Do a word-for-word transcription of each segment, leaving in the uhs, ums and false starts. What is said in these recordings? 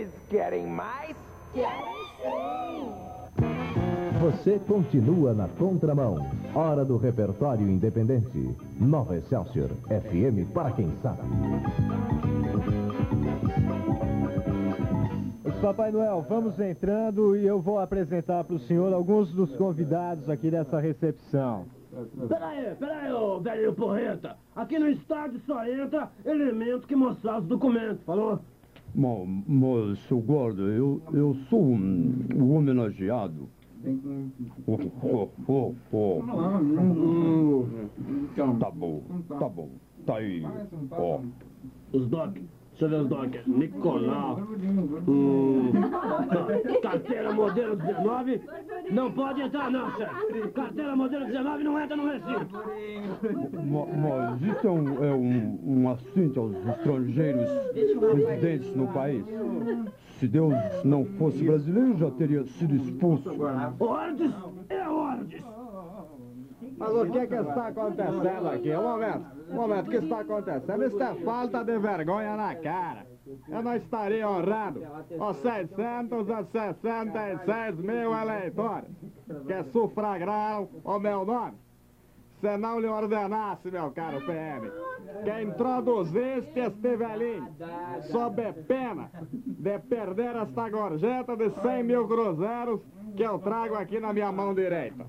Eles querem mais? Querem sim! Você continua na contramão. Hora do repertório independente. Nova Excelsior, F M para quem sabe. Papai Noel, vamos entrando e eu vou apresentar para o senhor alguns dos convidados aqui dessa recepção. Peraí, peraí, ô velho porreta. Aqui no estádio só entra elemento que mostrar os documentos, falou? Mas, mas seu guarda, eu, eu sou um, um homenageado. Oh, oh, oh, oh. Tá bom, tá bom. Tá aí, ó. Os doc, deixa eu ver os doc. Nicolau. Hum, tá. Carteira modelo dezenove. Não pode entrar não, chefe. Carteira modelo dezenove não entra no recinto. Mas, mas isso é um, é um, um assunto aos estrangeiros residentes no país. Se Deus não fosse brasileiro, já teria sido expulso. Ordens é ordens. Mas o que é que está acontecendo aqui? Um momento, um momento, o que está acontecendo? Isso é falta de vergonha na cara. Eu não estaria honrando os seiscentos e sessenta e seis mil eleitores que sufragaram o meu nome. Se não lhe ordenasse, meu caro P M, que introduziste este velhinho sob pena de perder esta gorjeta de cem mil cruzeiros que eu trago aqui na minha mão direita.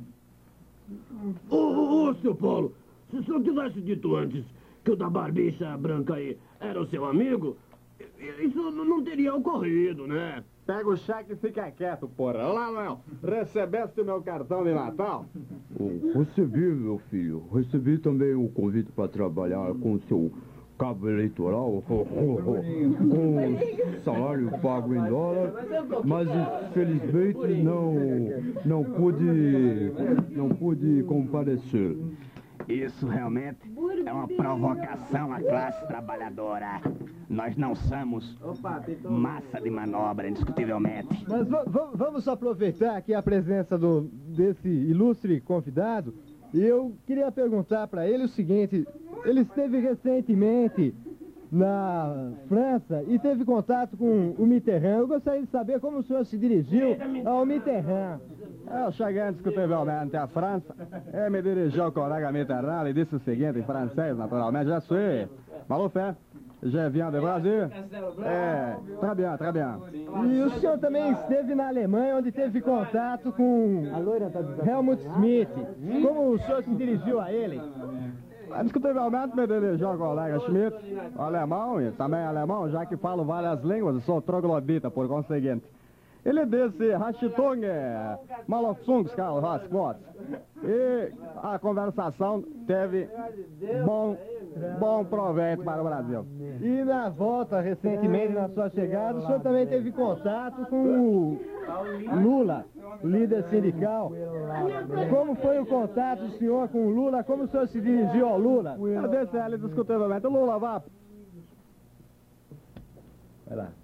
Ô, ô, ô, seu Paulo, se o senhor tivesse dito antes que o da barbicha branca aí era o seu amigo, isso não teria ocorrido, né? Pega o cheque e fica quieto, porra. Lá, Léo, recebeste o meu cartão de Natal? Oh, recebi, meu filho. Recebi também o convite para trabalhar com o seu cabo eleitoral, oh, oh, oh, com salário pago em dólar, mas infelizmente não, não pude, não pude comparecer. Isso realmente é uma provocação à classe trabalhadora. Nós não somos massa de manobra, indiscutivelmente. Mas vamos aproveitar aqui a presença do, desse ilustre convidado e eu queria perguntar para ele o seguinte: ele esteve recentemente na França e teve contato com o Mitterrand. Eu gostaria de saber como o senhor se dirigiu ao Mitterrand. Eu cheguei indiscutivelmente à França e me dirigi ao colega Mitterrand e disse o seguinte, em francês, naturalmente: Je suis Malufé, je viens do Brasil. É, très bien, très bien. E o senhor também esteve na Alemanha, onde teve contato com Helmut Schmidt. Como o senhor se dirigiu a ele? Indiscutivelmente me dirigi ao colega Schmidt, alemão, e também alemão, já que falo várias línguas e sou troglodita, por conseguinte. Ele disse, Rachitung, Malofsungskarl, Raskvot. E a conversação teve bom, bom proveito para o Brasil. E na volta, recentemente, na sua chegada, o senhor também teve contato com o Lula, líder sindical. Como foi o contato do senhor com o Lula? Como o senhor se dirigiu ao Lula? Eu disse a ele discutivelmente: Lula, vá. Vai lá.